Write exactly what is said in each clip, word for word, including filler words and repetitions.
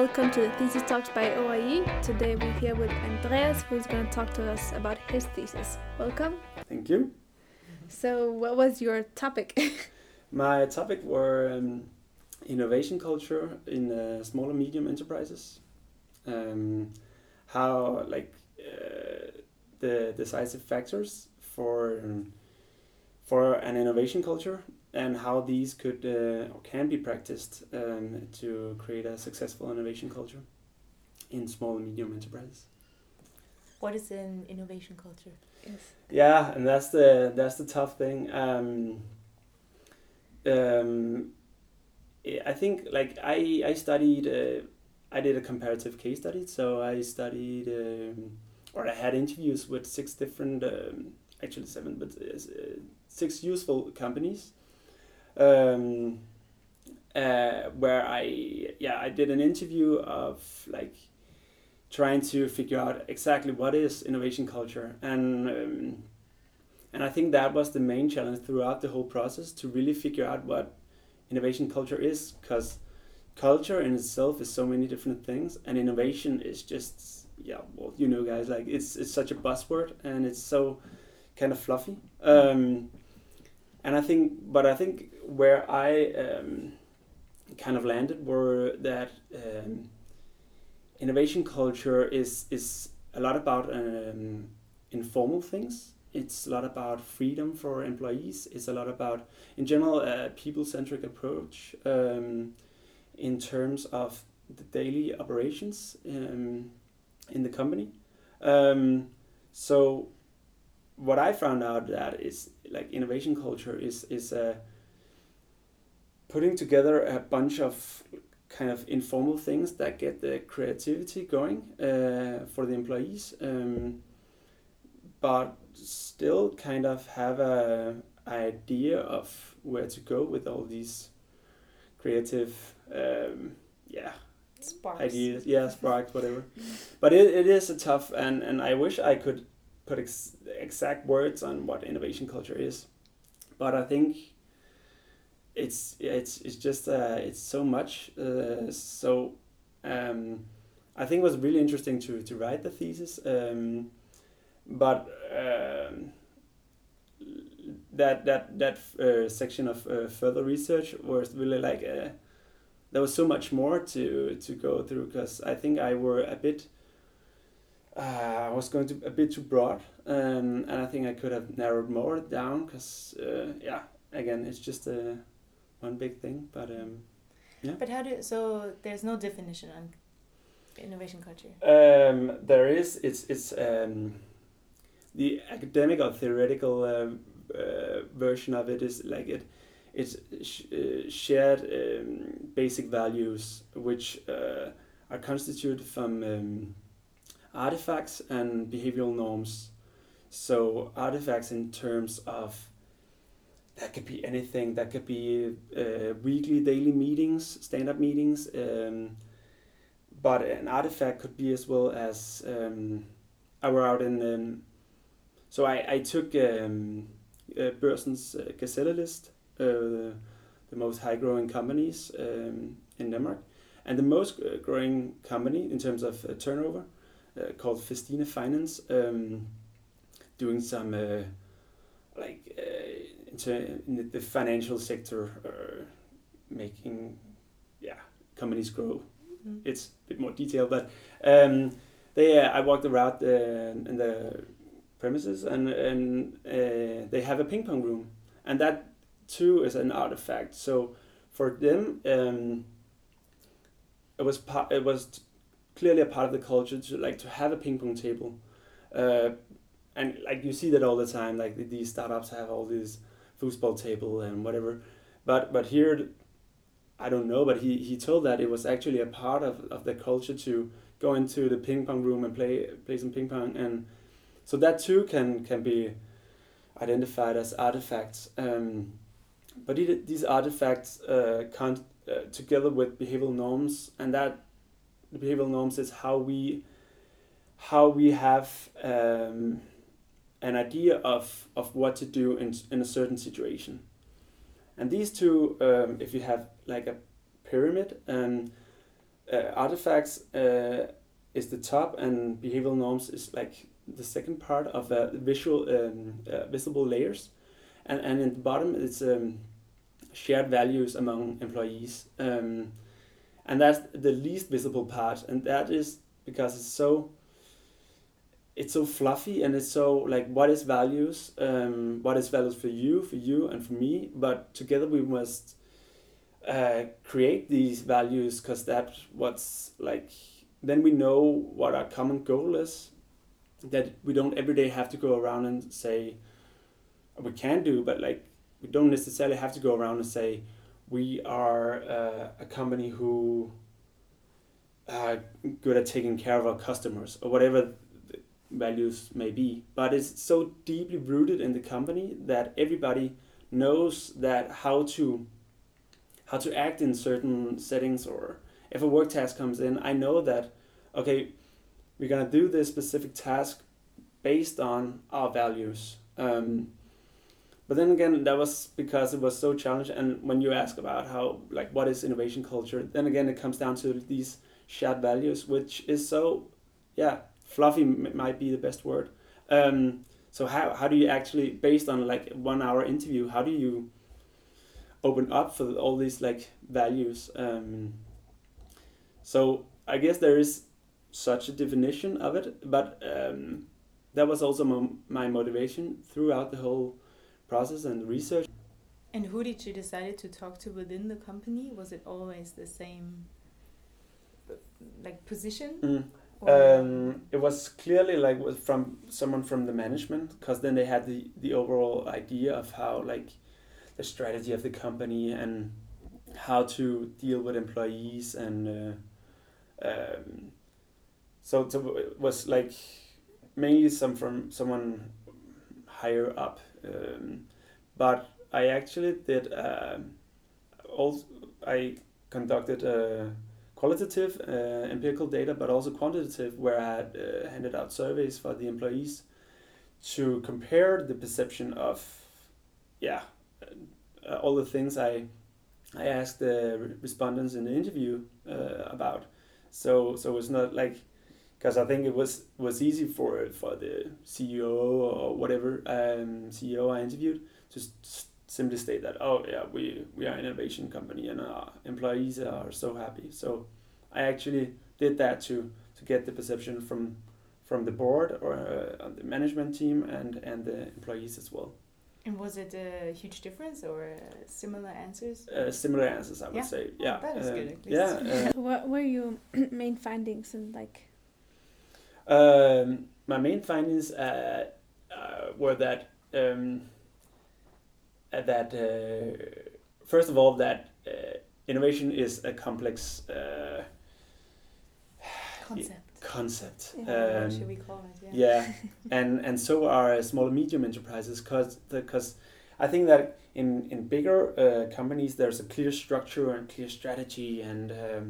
welcome to the Thesis Talks by O I E. Today we're here with Andreas, who's going to talk to us about his thesis. Welcome. Thank you. So, what was your topic? My topic were um, innovation culture in uh, small and medium enterprises. Um, how like uh, the decisive factors for um, for an innovation culture, and how these could uh, or can be practiced um, to create a successful innovation culture in small and medium enterprises. What is an innovation culture? Yes. Yeah, and that's the that's the tough thing. Um, um, I think like I I studied uh, I did a comparative case study, so I studied um, or I had interviews with six different um, actually seven, but uh, six useful companies. Um, uh, where I yeah I did an interview of like trying to figure out exactly what is innovation culture, and um, and I think that was the main challenge throughout the whole process, to really figure out what innovation culture is, because culture in itself is so many different things, and innovation is just yeah well you know guys like it's it's such a buzzword, and it's so kind of fluffy. Um, and I think but I think where I um, kind of landed were that um, innovation culture is is a lot about um, informal things. It's a lot about freedom for employees. It's a lot about, in general, a people-centric approach um, in terms of the daily operations um, in the company. Um, so what I found out that is like innovation culture is is uh, putting together a bunch of kind of informal things that get the creativity going uh, for the employees, um, but still kind of have a idea of where to go with all these creative um, yeah Sparks. ideas, yeah sparks, whatever. But it, it is a tough, and, and I wish I could put ex- exact words on what innovation culture is, but I think it's it's it's just uh, it's so much. Uh, so um, I think it was really interesting to to write the thesis, um, but um, that that that uh, section of uh, further research was really like uh, there was so much more to to go through, because I think I were a bit uh, I was going to a bit too broad, um, and I think I could have narrowed more down, because uh, yeah again it's just a one big thing, but um, yeah. But how do so? There's no definition on innovation culture. Um, there is. It's it's um, the academic or theoretical um, uh, version of it is like it. It's sh- uh, shared um, basic values, which uh, are constituted from um, artifacts and behavioral norms. So artifacts in terms of, that could be anything. That could be uh, weekly, daily meetings, stand-up meetings. Um, but an artifact could be as well as um, I were out in. Um, so I I took um, uh, Børsen's uh, Gazelle list, uh, the, the most high-growing companies um, in Denmark, and the most uh, growing company in terms of uh, turnover, uh, called Festina Finance, um, doing some uh, like. Uh, in the financial sector, uh, making yeah companies grow. Mm. It's a bit more detailed, but um, they uh, I walked around the, in the premises, and and uh, they have a ping pong room, and that too is an artifact. So for them, um, it was part. It was clearly a part of the culture to like to have a ping pong table, uh, and like you see that all the time. Like these startups have all these foosball table and whatever, but but here I don't know, but he, he told that it was actually a part of, of the culture to go into the ping pong room and play play some ping pong, and so that too can can be identified as artifacts. Um, but it, these artifacts uh, con- uh, together with behavioral norms, and that the behavioral norms is how we how we have um, an idea of, of what to do in in a certain situation. And these two, um, if you have like a pyramid, um, uh, artifacts uh, is the top, and behavioral norms is like the second part of uh, visual um, uh, visible layers, and and in the bottom it's um, shared values among employees, um, and that's the least visible part, and that is because it's so it's so fluffy, and it's so like what is values, um, what is values for you, for you, and for me, but together we must uh, create these values, because that's what's like, then we know what our common goal is, that we don't every day have to go around and say, we can do, but like we don't necessarily have to go around and say we are uh, a company who are good at taking care of our customers, or whatever the values may be. But it's so deeply rooted in the company that everybody knows that how to how to act in certain settings, or if a work task comes in, I know that, okay, we're gonna do this specific task based on our values. Um, but then again, that was because it was so challenging. And when you ask about how, like, what is innovation culture, then again, it comes down to these shared values, which is so, yeah, fluffy m- might be the best word. Um, so how how do you actually, based on like one hour interview, how do you open up for all these like values? Um, so I guess there is such a definition of it, but um, that was also my, my motivation throughout the whole process and research. And who did you decide to talk to within the company? Was it always the same, like, position? Mm. Or- Um, it was clearly like was from someone from the management, because then they had the, the overall idea of how, like, the strategy of the company and how to deal with employees, and uh, um, so, so it was like mainly some from someone higher up, um, but I actually did um also I conducted a qualitative uh, empirical data, but also quantitative, where I had uh, handed out surveys for the employees to compare the perception of, yeah, uh, all the things I I asked the re- respondents in the interview uh, about. So so it's not like, because I think it was was easy for for the C E O or whatever um, C E O I interviewed to s- simply state that, oh yeah, we we are an innovation company and our employees are so happy. So I actually did that to to get the perception from from the board or uh, the management team and and the employees as well. And was it a huge difference or uh, similar answers? Uh, similar answers, I would Yeah. say. Oh, Yeah, that is uh, good, at least. Yeah. Uh, What were your main findings and like? Um, my main findings uh, uh, were that um, uh, that uh, first of all, that uh, innovation is a complex uh, Concept. concept. Yeah. What Um, should we call it? yeah, and and so are small and medium enterprises, because because I think that in in bigger uh, companies there's a clear structure and clear strategy and um,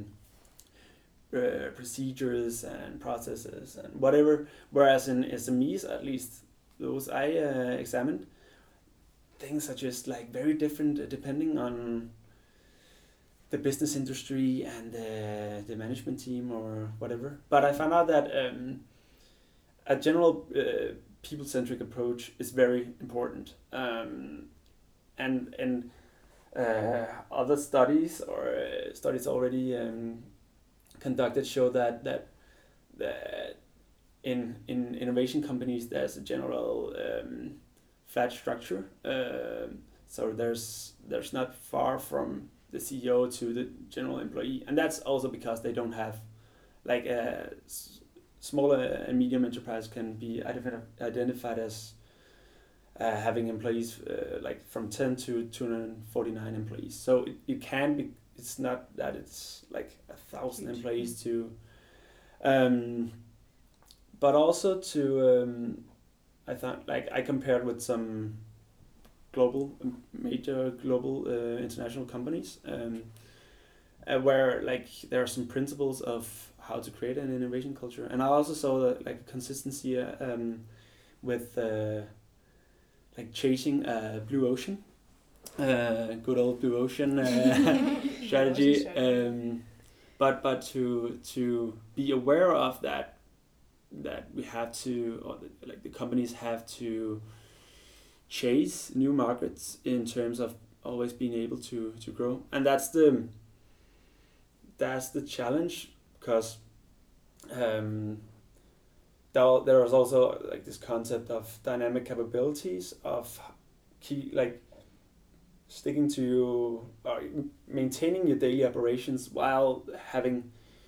uh, procedures and processes and whatever. Whereas in S M Es, at least those I uh, examined, things are just like very different uh, depending on the business industry and uh, the management team or whatever. But I found out that um, a general uh, people-centric approach is very important. Um, and and uh, other studies or uh, studies already um, conducted show that that that in in innovation companies there's a general um, flat structure. Um so there's there's not far from the C E O to the general employee, and that's also because they don't have like a s- smaller and medium enterprise can be identif- identified as uh, having employees uh, like from ten to two hundred forty-nine employees. So it, you can be. It's not that it's like a thousand Huge. employees to, um, but also to um, I thought like I compared with some global major global uh, international companies um, uh, where like there are some principles of how to create an innovation culture, and I also saw that like consistency uh, um, with uh, like chasing a blue ocean, uh, good old blue ocean uh, strategy. strategy. Um, but but to to be aware of that, that we have to, or the, like the companies have to chase new markets in terms of always being able to to grow, and that's the that's the challenge, because um, there there is also like this concept of dynamic capabilities, of key like sticking to or maintaining your daily operations while having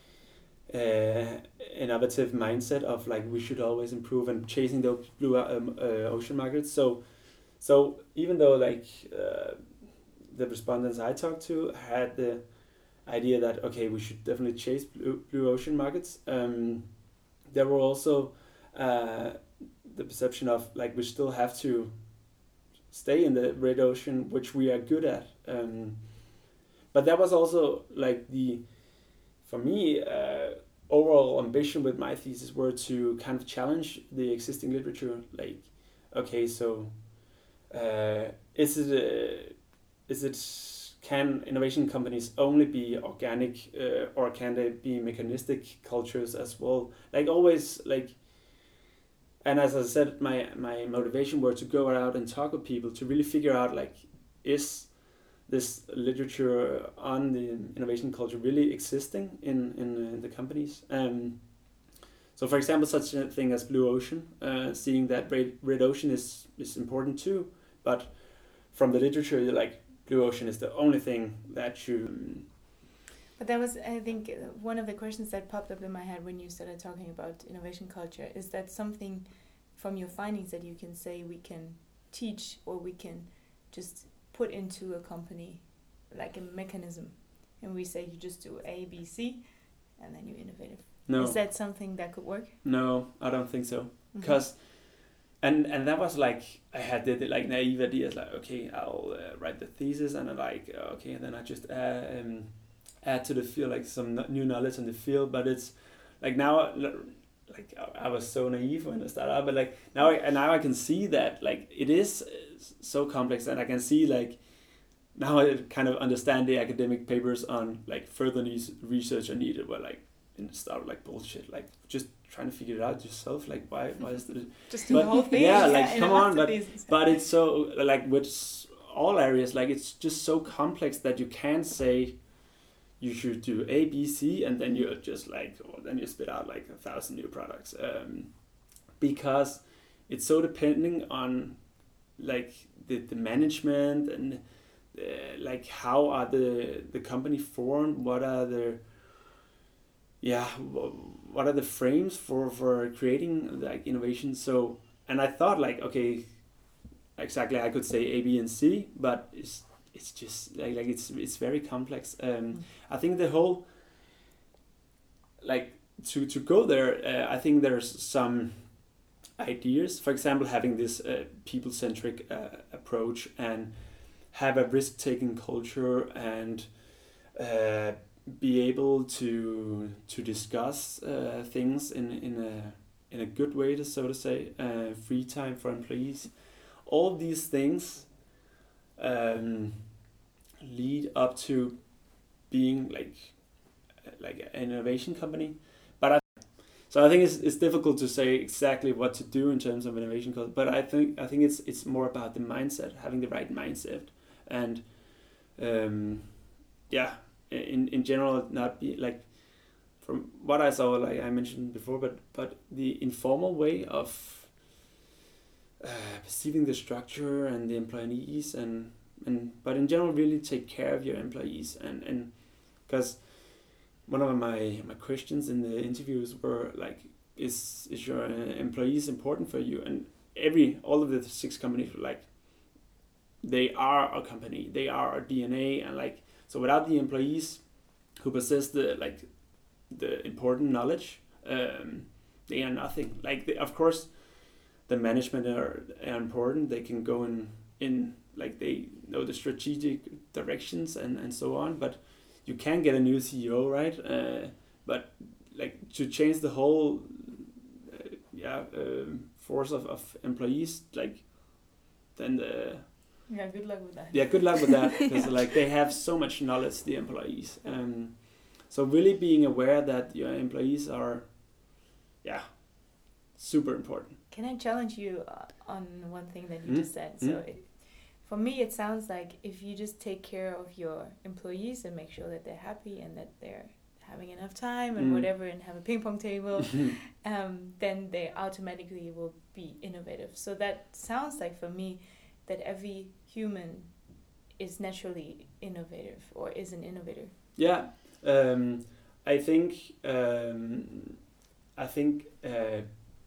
uh, innovative mindset of like we should always improve and chasing those blue um, uh, ocean markets. So so even though like uh, the respondents I talked to had the idea that okay, we should definitely chase blue, blue ocean markets, um, there were also uh, the perception of like we still have to stay in the red ocean, which we are good at. Um, but that was also like the, for me, uh, overall ambition with my thesis were to kind of challenge the existing literature. Like, okay, so uh, is it a, is it can innovation companies only be organic, uh, or can they be mechanistic cultures as well? Like always, like. And as I said, my, my motivation were to go out and talk with people to really figure out like, is this literature on the innovation culture really existing in, in, in the companies? Um, so for example, such a thing as Blue Ocean, uh, seeing that red, red Ocean is, is important too, but from the literature, like Blue Ocean is the only thing that you... But that was, I think, one of the questions that popped up in my head when you started talking about innovation culture. Is that something from your findings that you can say we can teach, or we can just put into a company like a mechanism, and we say you just do A, B, C, and then you're innovative? No. Is that something that could work? No, I don't think so. Mm-hmm. Because, and and that was like, I had the, the like naive ideas, like, okay, I'll uh, write the thesis, and I'm like, uh, okay, and then I just uh, um, add to the field like some new knowledge in the field. But it's like now, like I was so naive when I started out, but like now I, now I can see that like it is so complex, and I can see like now I kind of understand the academic papers on like further research are needed, where like in the start like bullshit, like just trying to figure it out yourself, like why why is it just do the whole thing? Yeah, yeah, like come on, but these. but it's so like with all areas, like it's just so complex that you can't say you should do A, B, C, and then you're just like, or then you spit out like a thousand new products, um, because it's so depending on like the, the management and uh, like how are the the company formed, what are the yeah what are the frames for for creating like innovation. So, and I thought like, okay, exactly, I could say A, B, and C, but it's it's just like like it's it's very complex. Um, mm. I think the whole like to to go there, uh, I think there's some ideas. For example, having this uh, people centric uh, approach and have a risk taking culture and uh, be able to to discuss uh, things in in a in a good way, to so to say. Uh, free time for employees, all these things. Um, lead up to being like like an innovation company, but I so I think it's it's difficult to say exactly what to do in terms of innovation culture. But I think I think it's it's more about the mindset, having the right mindset, and um, yeah, in in general, not be like from what I saw, like I mentioned before, but but the informal way of Uh, perceiving the structure and the employees, and and but in general really take care of your employees, and and because one of my my questions in the interviews were like, is is your employees important for you? And every all of the six companies were like, they are a company, they are our D N A, and like so without the employees who possess the like the important knowledge, um, they are nothing. Like they, of course. The management are, are important. They can go in, in like they know the strategic directions and, and so on. But you can get a new C E O, right? Uh, but like to change the whole, uh, yeah, um, force of, of employees, like then the yeah, good luck with that. Yeah, good luck with that, because yeah. like they have so much knowledge, the employees. Um, so really being aware that your employees are, yeah, super important. Can I challenge you uh, on one thing that you Mm. just said? So, Mm. it, for me, it sounds like if you just take care of your employees and make sure that they're happy and that they're having enough time and Mm. whatever, and have a ping pong table, um, then they automatically will be innovative. So that sounds like for me that every human is naturally innovative or is an innovator. Yeah, um, I think um, I think uh,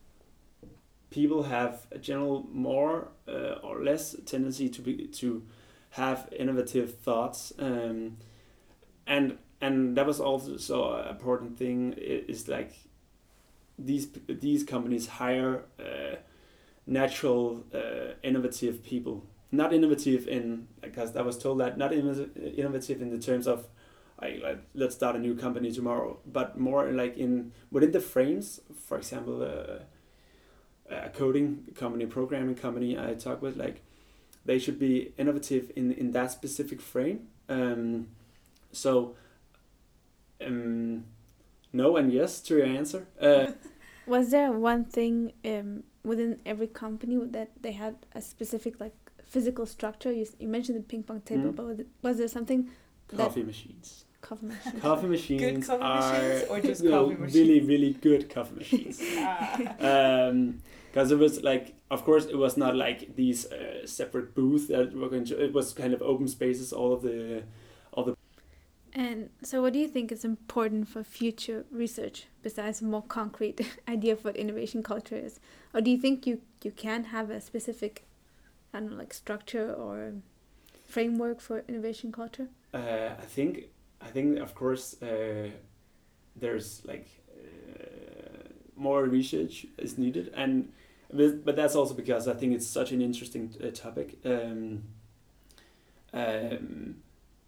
people have a general more uh, or less tendency to be to have innovative thoughts, um, and and that was also an important thing. Is like these these companies hire uh, natural uh, innovative people. Not innovative in, because I was told that, not innovative in the terms of, like, like let's start a new company tomorrow, but more like in within the frames. For example, uh, a coding company, programming company I talk with, like they should be innovative in in that specific frame. Um, so, um, no and yes to your answer. Uh, Was there one thing um, within every company that they had a specific like physical structure? You, you mentioned the ping pong table, Mm. but was, it, was there something? coffee machines. Coffee machine. Coffee machines Good coffee are machines or just you know, coffee machines? really, really good coffee machines. Ah. Um, because it was like, of course, it was not like these uh, separate booths that were going to. It was kind of open spaces. All of the, all the. And so, what do you think is important for future research besides a more concrete idea of what innovation culture is? Or do you think you, you can have a specific, I don't know, like structure or framework for innovation culture? Uh, I think, I think, of course, uh, there's like uh, more research is needed, and but, but that's also because I think it's such an interesting uh, topic. Um, um,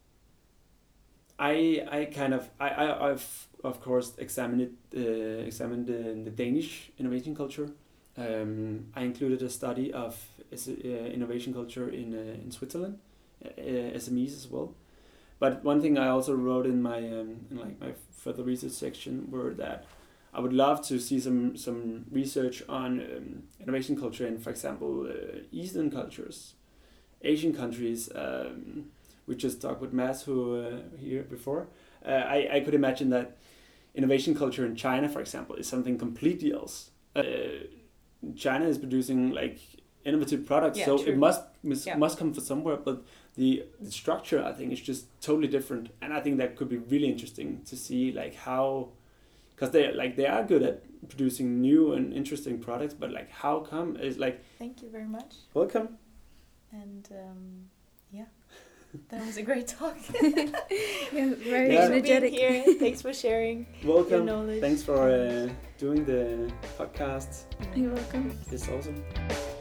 I I kind of I, I I've of course examined it uh, examined the, the Danish innovation culture. Um, I included a study of uh, innovation culture in uh, in Switzerland, uh, S M Es as well. But one thing I also wrote in my um, in like my further research section were that I would love to see some some research on um, innovation culture in, for example, uh, Eastern cultures, Asian countries. Um, we just talked with Mads, who uh, here before. Uh, I I could imagine that innovation culture in China, for example, is something completely else. Uh, China is producing like innovative products, Yeah, so true. it must must, Yeah. must come from somewhere. But the, the structure, I think, is just totally different, and I think that could be really interesting to see, like how, because they like they are good at producing new and interesting products, but like how come is like. Thank you very much. Welcome. And um, yeah, that was a great talk. Yeah, very Yeah. Thanks for being energetic. here. Thanks for sharing Welcome. your knowledge. Thanks for uh, doing the podcast. You're welcome. It's awesome.